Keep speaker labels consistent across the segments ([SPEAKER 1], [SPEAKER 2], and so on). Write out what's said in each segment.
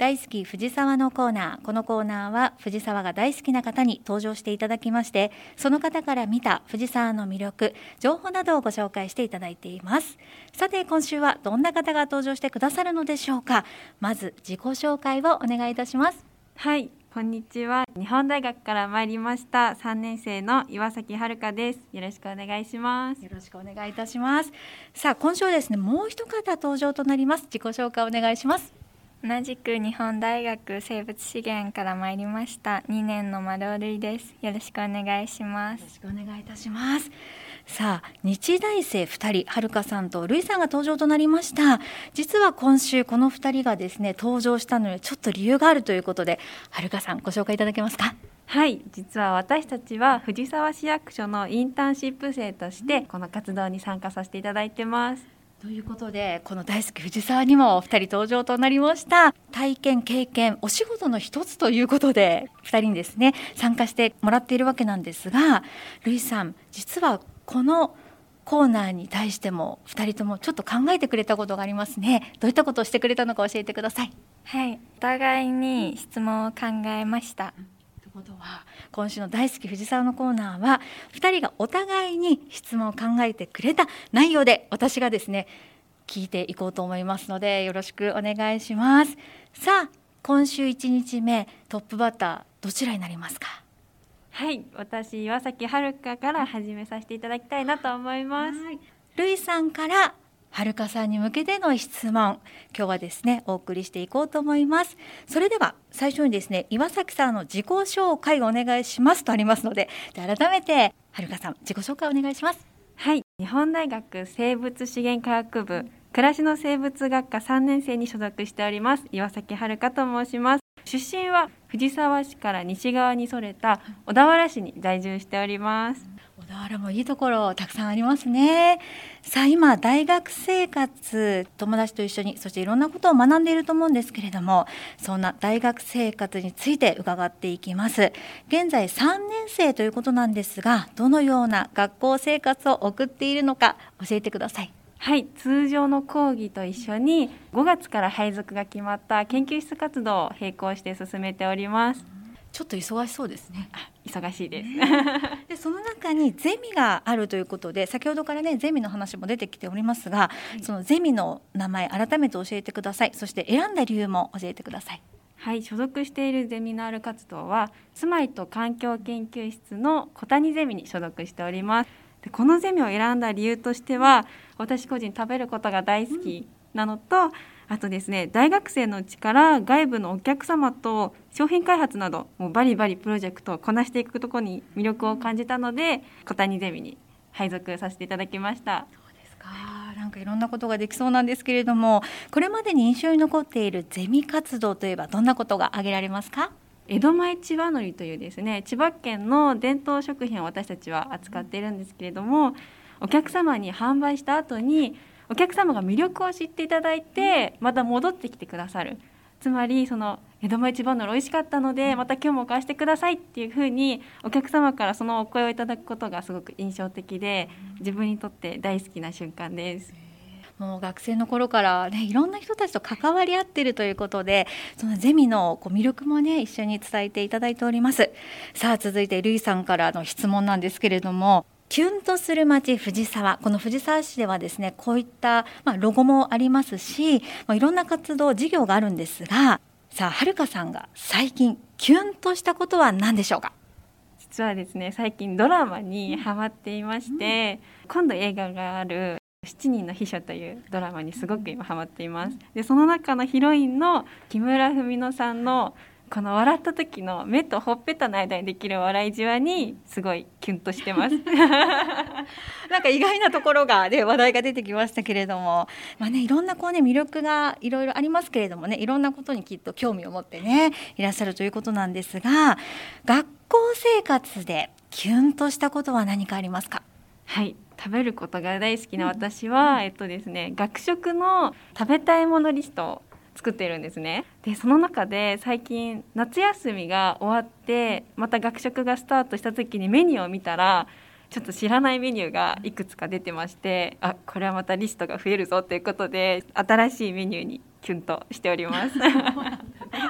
[SPEAKER 1] 大好き藤沢のコーナー。このコーナーは藤沢が大好きな方に登場していただきまして、その方から見た藤沢の魅力、情報などをご紹介していただいています。さて今週はどんな方が登場してくださるのでしょうか。まず自己紹介をお願いいたします。
[SPEAKER 2] はい、こんにちは。日本大学から参りました3年生の岩崎遥です。よろしくお願いします。
[SPEAKER 1] よろしくお願いいたします。さあ今週はですね、もう一方登場となります。自己紹介お願いします。
[SPEAKER 3] 同じく日本大学生物資源から参りました2年の丸尾瑠衣です。よろしくお願いします。
[SPEAKER 1] よろしくお願いいたします。さあ日大生2人、はるかさんとるいさんが登場となりました。実は今週この2人がですね登場したのにちょっと理由があるということで、はるかさんご紹介いただけますか。
[SPEAKER 2] はい、実は私たちは藤沢市役所のインターンシップ生としてこの活動に参加させていただいてます。
[SPEAKER 1] ということでこの大好き藤沢にもお二人登場となりました。体験経験お仕事の一つということで2人にですね参加してもらっているわけなんですが、るいさん実はこのコーナーに対しても2人ともちょっと考えてくれたことがありますね。どういったことをしてくれたのか教えてください。
[SPEAKER 3] はい、お互いに質問を考えました。
[SPEAKER 1] ということは今週の大好き藤沢のコーナーは2人がお互いに質問を考えてくれた内容で私がですね聞いていこうと思いますのでよろしくお願いします。さあ今週1日目トップバッターどちらになりますか。
[SPEAKER 2] はい、私岩崎遥から始めさせていただきたいなと思います。
[SPEAKER 1] るいさんからはるかさんに向けての質問、今日はですねお送りしていこうと思います。それでは最初にですね岩崎さんの自己紹介をお願いしますとありますので、改めてはるかさん自己紹介お願いします。
[SPEAKER 2] はい、日本大学生物資源科学部暮らしの生物学科3年生に所属しております岩崎遥と申します。出身は藤沢市から西側にそれた小田原市に在住しております。
[SPEAKER 1] 小田原もいいところたくさんありますね。さあ今大学生活、友達と一緒にそしていろんなことを学んでいると思うんですけれども、そんな大学生活について伺っていきます。現在3年生ということなんですが、どのような学校生活を送っているのか教えてください。
[SPEAKER 2] はい、通常の講義と一緒に5月から配属が決まった研究室活動を並行して進めております。
[SPEAKER 1] ちょっと忙しそうですね。
[SPEAKER 2] 忙しいです。
[SPEAKER 1] でその中にゼミがあるということで、先ほどからねゼミの話も出てきておりますが、そのゼミの名前改めて教えてください。そして選んだ理由も教えてください。
[SPEAKER 2] はい、所属しているゼミナール活動は住まいと環境研究室の小谷ゼミに所属しております。でこのゼミを選んだ理由としては、私個人食べることが大好きなのと、あとですね、大学生のうちから外部のお客様と商品開発などもうバリバリプロジェクトをこなしていくところに魅力を感じたので、小谷ゼミに配属させていただきました。
[SPEAKER 1] そうですか。なんかいろんなことができそうなんですけれども、これまでに印象に残っているゼミ活動といえばどんなことが挙げられますか。
[SPEAKER 2] 江戸前千葉のりというですね、千葉県の伝統食品を私たちは扱っているんですけれども、お客様に販売した後にお客様が魅力を知っていただいてまた戻ってきてくださる。つまりその江戸前千葉のり美味しかったのでまた今日も買わせてくださいっていうふうにお客様からそのお声をいただくことがすごく印象的で、自分にとって大好きな瞬間です。
[SPEAKER 1] もう学生の頃からねいろんな人たちと関わり合っているということで、そのゼミの魅力もね一緒に伝えていただいております。さあ続いてるいさんからの質問なんですけれども、キュンとする街藤沢、この藤沢市ではですねこういった、ロゴもありますし、いろんな活動事業があるんですが、さあはるかさんが最近キュンとしたことは何でしょうか。
[SPEAKER 2] 実はですね、最近ドラマにハマっていまして、今度映画がある7人の秘書というドラマにすごく今ハマっています。でその中のヒロインの木村文乃さんのこの笑った時の目とほっぺたの間にできる笑いじわにすごいキュンとしてます
[SPEAKER 1] なんか意外なところが、話題が出てきましたけれども、いろんな魅力がいろいろありますけれどもね、いろんなことにきっと興味を持ってねいらっしゃるということなんですが、学校生活でキュンとしたことは何かありますか。
[SPEAKER 2] はい、食べることが大好きな私は、ですね、学食の食べたいものリストを作っているんですね。でその中で最近夏休みが終わってまた学食がスタートした時にメニューを見たらちょっと知らないメニューがいくつか出てまして、これはまたリストが増えるぞということで新しいメニューにキュンとしております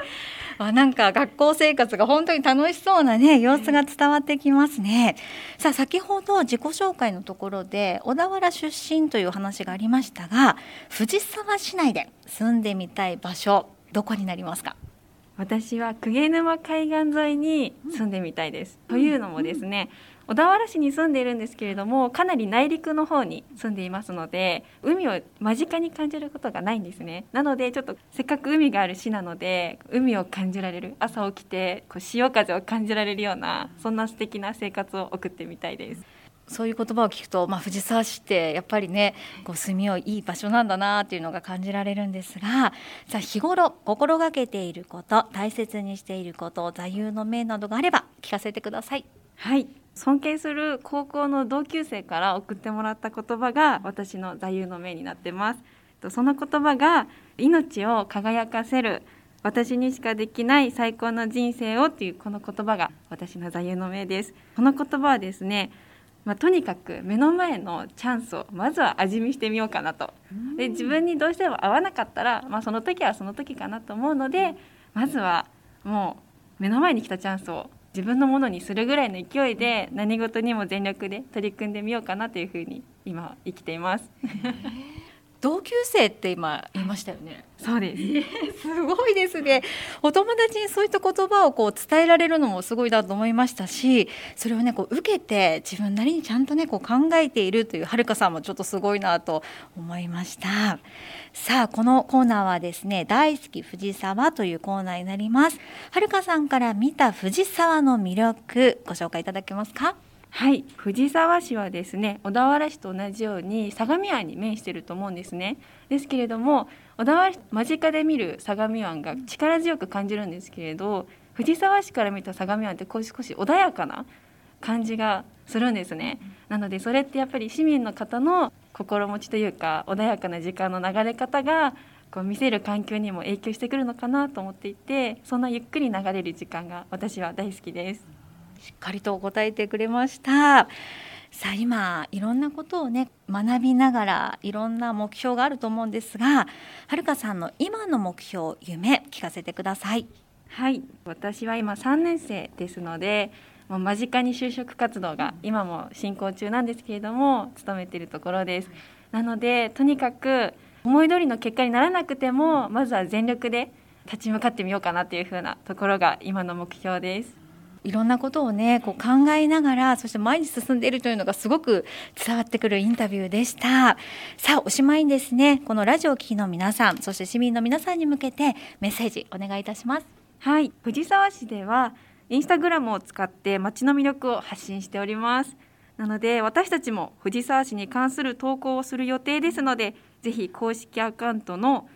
[SPEAKER 1] なんか学校生活が本当に楽しそうなね様子が伝わってきますね。さあ先ほど自己紹介のところで小田原出身という話がありましたが、藤沢市内で住んでみたい場所どこになりますか？
[SPEAKER 2] 私は鵠沼海岸沿いに住んでみたいです。というのもですね、小田原市に住んでいるんですけれども、かなり内陸の方に住んでいますので、海を間近に感じることがないんですね。なのでちょっとせっかく海がある市なので、海を感じられる、朝起きて潮風を感じられるような、そんな素敵な生活を送ってみたいです。
[SPEAKER 1] そういう言葉を聞くと、藤沢市ってやっぱりね住みよいいい場所なんだなっていうのが感じられるんですが、さあ日頃心がけていること、大切にしていること、座右の銘などがあれば聞かせてください。
[SPEAKER 2] はい、尊敬する高校の同級生から送ってもらった言葉が私の座右の銘になってます。その言葉が、命を輝かせる、私にしかできない最高の人生をっていうこの言葉が私の座右の銘です。この言葉はですね、とにかく目の前のチャンスをまずは味見してみようかなと。で自分にどうしても合わなかったら、その時はその時かなと思うので、まずはもう目の前に来たチャンスを自分のものにするぐらいの勢いで何事にも全力で取り組んでみようかなというふうに今生きています
[SPEAKER 1] 同級生って今言いましたよね。
[SPEAKER 2] そうです
[SPEAKER 1] すごいですね。お友達にそういった言葉を伝えられるのもすごいなと思いましたし、それをね受けて自分なりにちゃんとね考えているというはるかさんもちょっとすごいなと思いました。さあこのコーナーはですね、大好き藤沢というコーナーになります。はるかさんから見た藤沢の魅力ご紹介いただけますか？
[SPEAKER 2] はい、藤沢市はですね、小田原市と同じように相模湾に面していると思うんですね。ですけれども、小田原市間近で見る相模湾が力強く感じるんですけれど、藤沢市から見た相模湾って少し穏やかな感じがするんですね。なのでそれってやっぱり市民の方の心持ちというか、穏やかな時間の流れ方が見せる環境にも影響してくるのかなと思っていて、そんなゆっくり流れる時間が私は大好きです。
[SPEAKER 1] しっかりと答えてくれました。さあ今いろんなことをね学びながらいろんな目標があると思うんですが、はるかさんの今の目標、夢聞かせてください。
[SPEAKER 2] はい、私は今3年生ですので、間近に就職活動が今も進行中なんですけれども、勤めているところです。なのでとにかく思い通りの結果にならなくても、まずは全力で立ち向かってみようかなというふうなところが今の目標です。
[SPEAKER 1] いろんなことをね考えながら、そして前に進んでいるというのがすごく伝わってくるインタビューでした。さあおしまいにですね、このラジオを聴きの皆さん、そして市民の皆さんに向けてメッセージお願いいたします。
[SPEAKER 2] はい、藤沢市ではインスタグラムを使って街の魅力を発信しております。なので私たちも藤沢市に関する投稿をする予定ですので、ぜひ公式アカウントの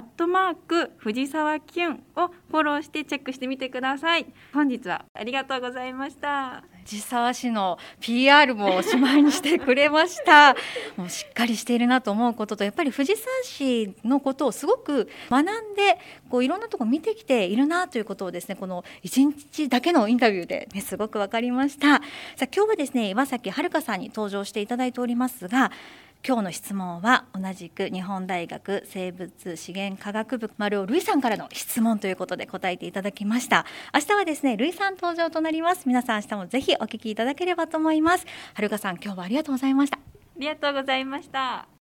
[SPEAKER 2] @藤沢キュンをフォローしてチェックしてみてください。本日はありがとうございました。
[SPEAKER 1] 藤沢市の PR もおしまいにしてくれましたもうしっかりしているなと思うことと、やっぱり藤沢市のことをすごく学んでいろんなところ見てきているなということをですね、この1日だけのインタビューで、ね、すごく分かりました。さあ今日はですね、岩崎はるかさんに登場していただいておりますが、今日の質問は同じく日本大学生物資源科学部丸尾瑠衣さんからの質問ということで答えていただきました。明日はですね、瑠衣さん登場となります。皆さん明日もぜひお聞きいただければと思います。はるかさん、今日はありがとうございました。
[SPEAKER 2] ありがとうございました。